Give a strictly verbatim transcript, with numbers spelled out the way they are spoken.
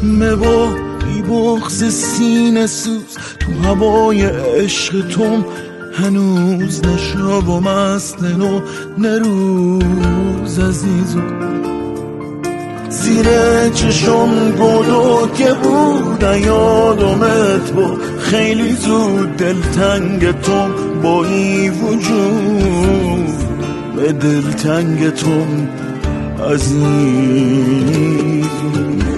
مبا بی بغض سینه سوز تو هوای عشق توم هنوز نشابم اصل و نروز عزیزو زیر چشم گلو که بود یادمت با خیلی زود دلتنگ توم با این وجود به دلتنگ توم عزیزو